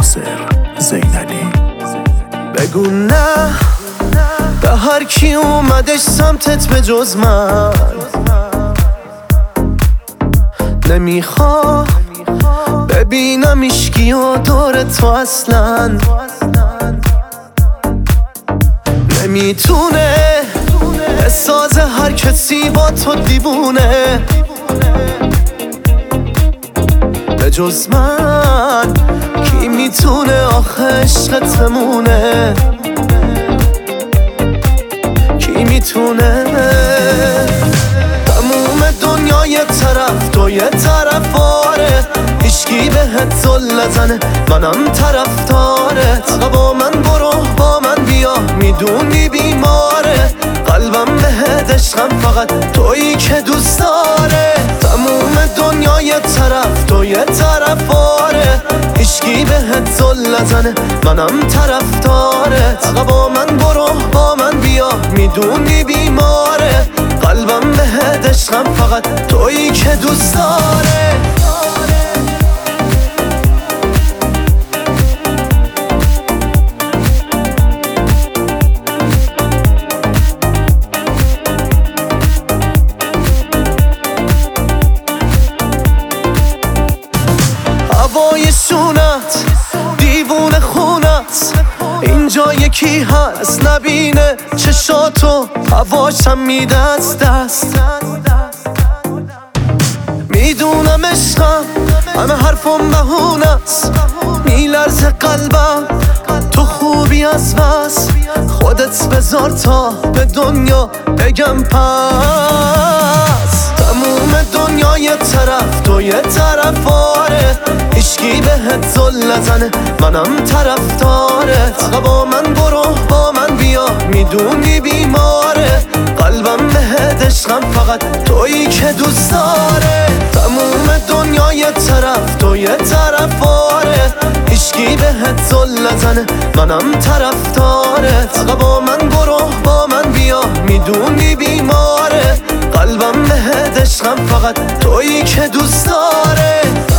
ناصر زینلی. بگو نه به هر کی اومدش سمتت به جز من، نمیخوام ببینم ایشکی و دور تو اصلا. نمیتونه بسازه هر کسی با تو دیوونه به جز من. کی میتونه آخه عشقت بمونه؟ کی میتونه؟ تموم دنیا یه طرف تو یه طرف، آره هیچکی بهت زل نزنه، منم طرفدارت. با من برو با من بیا، میدونی بیماره قلبم بهت، عشقم فقط تویی که دوست داره. تموم دنیا یه طرف تو یه طرف، آره هیچکی بهت زل نزنه، منم طرفدارت. با من برو با من بیا، میدونی بیماره قلبم بهت، عشقم فقط تویی که دوست داره. هوای شونت دیوونه خونت، اینجا یکی هست نبینه چشاتو، هواشم میده از دست. میدونم عشقم همه حرفم بهونست، میلرزه قلبم تو خوبی از بس، خودت بذار تا به دنیا بگم پس. تموم دنیا یه طرف تو یه طرف، آره هیچکی بهت زل نزنه، منم طرفدارت. با من برو با من بیا، میدونی بیماره قلبم بهت، عشقم فقط تویی که دوست داره. تموم دنیا یه طرف تو یه طرف، آره هیچکی بهت زل نزنه، منم طرفدارت. با من برو با من بیا، میدونی بیماره قلبم بهت، عشقم فقط تویی که دوست داره.